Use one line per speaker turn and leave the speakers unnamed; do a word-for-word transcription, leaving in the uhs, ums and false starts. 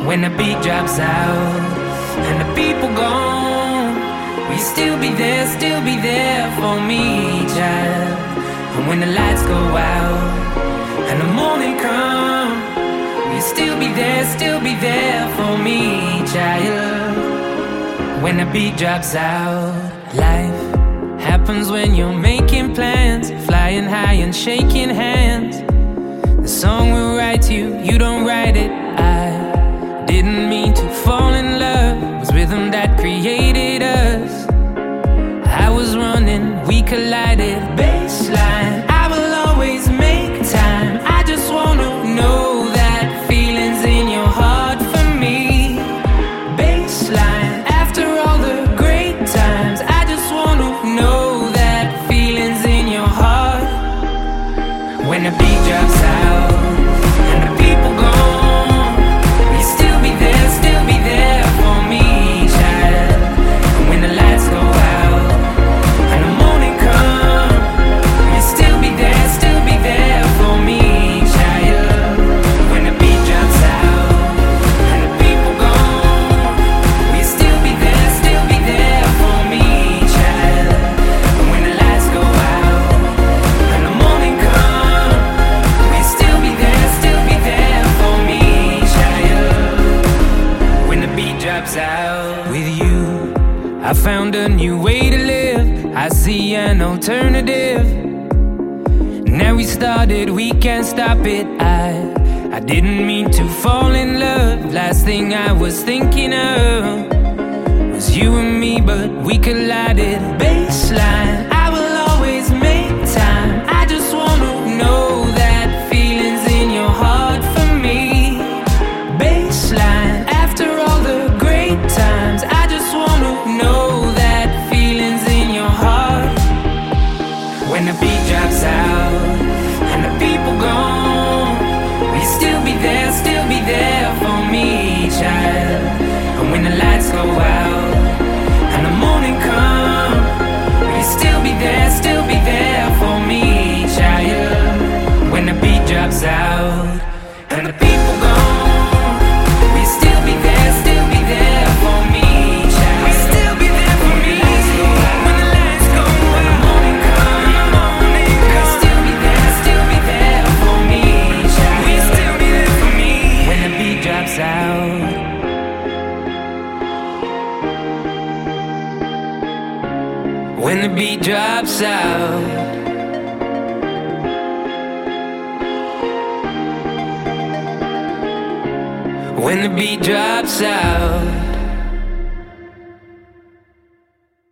When the beat drops out and the people gone, will you still be there, still be there for me, child? And when the lights go out and the morning come, will you still be there, still be there for me, child? When the beat drops out, life happens when you're making plans, flying high and shaking hands. The song will write you, you don't write it. I didn't mean to fall in love, it was rhythm that created us. I was running, we collided, baseline. I will always make time, I just wanna know that feeling's in your heart for me. Baseline, after all the great times, I just wanna know that feeling's in your heart. When the beat drops out and the people gone, will you still be there, still be there for me, child? And when the lights go out and the morning come, will you still be there, still be there for me, child? When the beat drops out and the people gone, will you still be there, still be there for me, child? And when the lights go out and the morning come, will you still be there, still be there for me, child? When the beat drops out. With you, I found a new way to live, I see an alternative. Now we started, we can't stop it. I, I didn't mean to fall in love. Last thing I was thinking of was you and me, but we collided. Baseline, I will always make time, I just wanna know that feeling's in your heart for me. Baseline, after all the great times, I just wanna know that feeling's in your heart. When the beat drops out and the people gone, will you still be there, still be there for me, child? And when the lights go out and the morning come, will you still be there, still be there for me, child? When the beat drops out and the people gone, will you still be there, still be there for me, child? Will you still be there for me? When the lights go out and the morning come, will you still be there, still be there for me, child? Will you still be there for me? When the beat drops out. When the beat drops out. When the beat drops out.